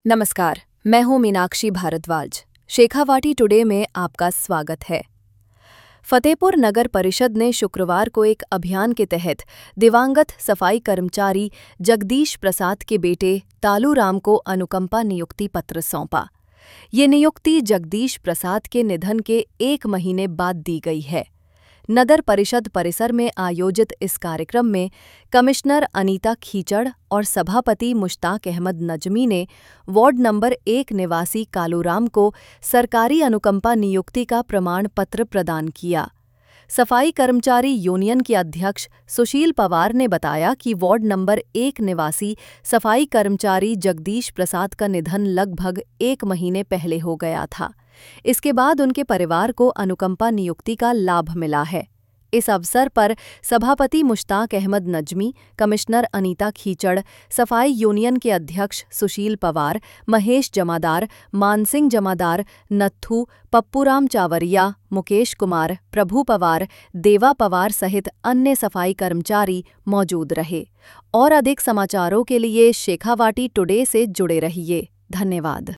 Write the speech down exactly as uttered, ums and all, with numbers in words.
नमस्कार, मैं हूं मीनाक्षी भारद्वाज। शेखावाटी टुडे में आपका स्वागत है। फतेहपुर नगर परिषद ने शुक्रवार को एक अभियान के तहत दिवंगत सफाई कर्मचारी जगदीश प्रसाद के बेटे तालूराम को अनुकंपा नियुक्ति पत्र सौंपा। ये नियुक्ति जगदीश प्रसाद के निधन के एक महीने बाद दी गई है। नगर परिषद परिसर में आयोजित इस कार्यक्रम में कमिश्नर अनीता खीचड़ और सभापति मुश्ताक अहमद नजमी ने वार्ड नंबर एक निवासी कालूराम को सरकारी अनुकंपा नियुक्ति का प्रमाण पत्र प्रदान किया। सफाई कर्मचारी यूनियन के अध्यक्ष सुशील पवार ने बताया कि वार्ड नंबर एक निवासी सफाई कर्मचारी जगदीश प्रसाद का निधन लगभग एक महीने पहले हो गया था। इसके बाद उनके परिवार को अनुकंपा नियुक्ति का लाभ मिला है। इस अवसर पर सभापति मुश्ताक अहमद नजमी, कमिश्नर अनीता खीचड़, सफाई यूनियन के अध्यक्ष सुशील पवार, महेश जमादार, मानसिंह जमादार, नत्थू, पप्पूराम चावरिया, मुकेश कुमार, प्रभु पवार, देवा पवार सहित अन्य सफाई कर्मचारी मौजूद रहे। और अधिक समाचारों के लिए शेखावाटी टुडे से जुड़े रहिए। धन्यवाद।